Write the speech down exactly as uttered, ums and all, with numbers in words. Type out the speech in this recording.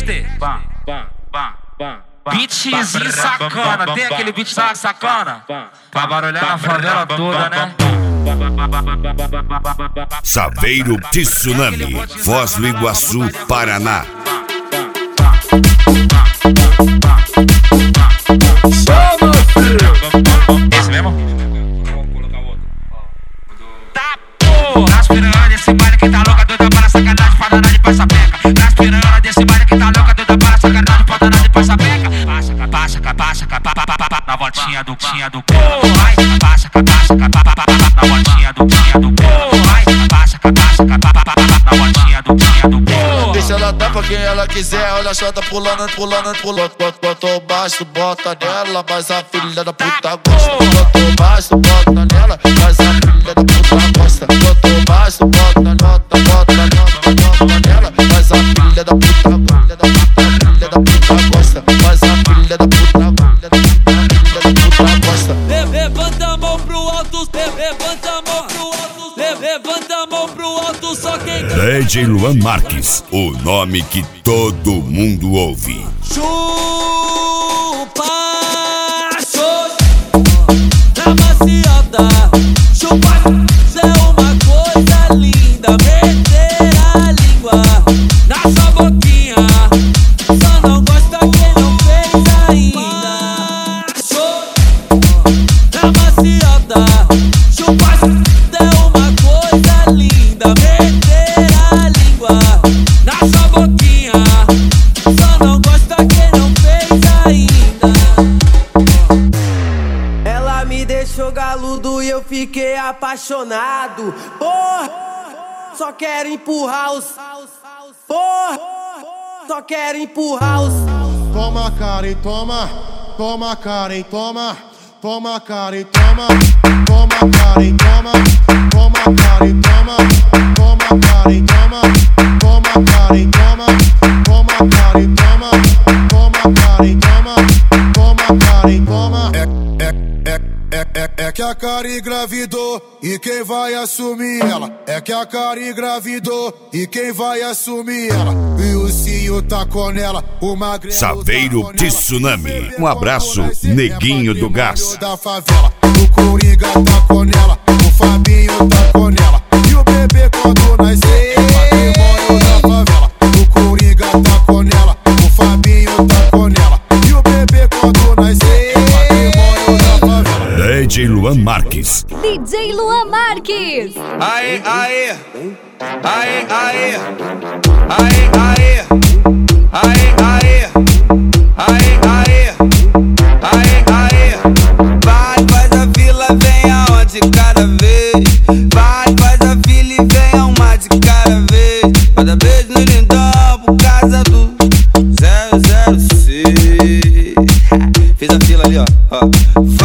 Dexter. Beatzinho sacana, tem aquele beat sacana pra barulhar na favela toda, né? Saveiro Tsunami, Foz do Iguaçu, Paraná. Esse mesmo? Tá porra! Nas piranhas desse baile que tá louca, doida para sacanagem, pra danar de passa peca. Nas piranhas desse baile que tá louca, doida para sacanagem, pra danar de passa peca. Passa, passa, passa, passa, na voltinha do tinha do corpo. Vai, passa, passa, na voltinha do tinha do corpo. Vai, passa, passa, na voltinha do tinha do corpo. Deixa ela dar pra quem ela quiser, olha só, tá pulando, pulando, pulando. Botou baixo, bota nela, mas a filha da puta gosta. Botou baixo, bota nela, mas a filha da puta gosta. Botou baixo, bota, bota, bota, bota nela, mas a filha da puta gosta. Filha da puta gosta, mas a filha da puta, filha da puta gosta. Levanta a mão pro alto, levanta a mão pro alto, levanta a mão pro alto, só quem D J Luan Marques, o nome que todo mundo ouve. Chupa, chupa, na maciota. Chupa, isso é uma coisa linda. Meter a língua na sua boquinha, só não gosta quem não fez ainda. Chupa, na maciota. Chupa, isso é uma coisa linda. Meter a língua na sua boquinha, só não gosta quem não fez ainda. Ela me deixou galudo e eu fiquei apaixonado. Porra, só quero empurrar os. Porra, só quero empurrar os. Toma, Karen, toma. Toma, Karen, toma. Toma, Karen, toma. Toma, Karen, toma. Toma, Karen, toma. Toma, Karen, toma. Toma, Karen, toma. Toma, Karen, toma. Toma, Karen, toma. Toma, Karen, toma. É, é, é, é, é que a Karen engravidou e quem vai assumir ela? É que a Karen engravidou e quem vai assumir ela? E o Cinho tá com ela, o Magrelo Saveiro tá Tsunami, um abraço, Neguinho do Gás. Da favela, o Coringa tá com ela, o Fabinho tá com ela, e o bebê quando nascer, patrimônio da favela. O Coringa tá com ela, o Fabinho tá com ela, e o bebê quando nascer, patrimônio da favela. D J Luan Marques. D J Luan Marques. Aê, aê, aê, aê, aê, aê, aê, aê, aê, aê, aê, aê. Vai, faz a fila, vem aonde cada vez. Vai, faz a fila e vem a uma de cada vez. Cada vez no lindão por causa do zero zero seis. Fiz a fila ali, ó, ó.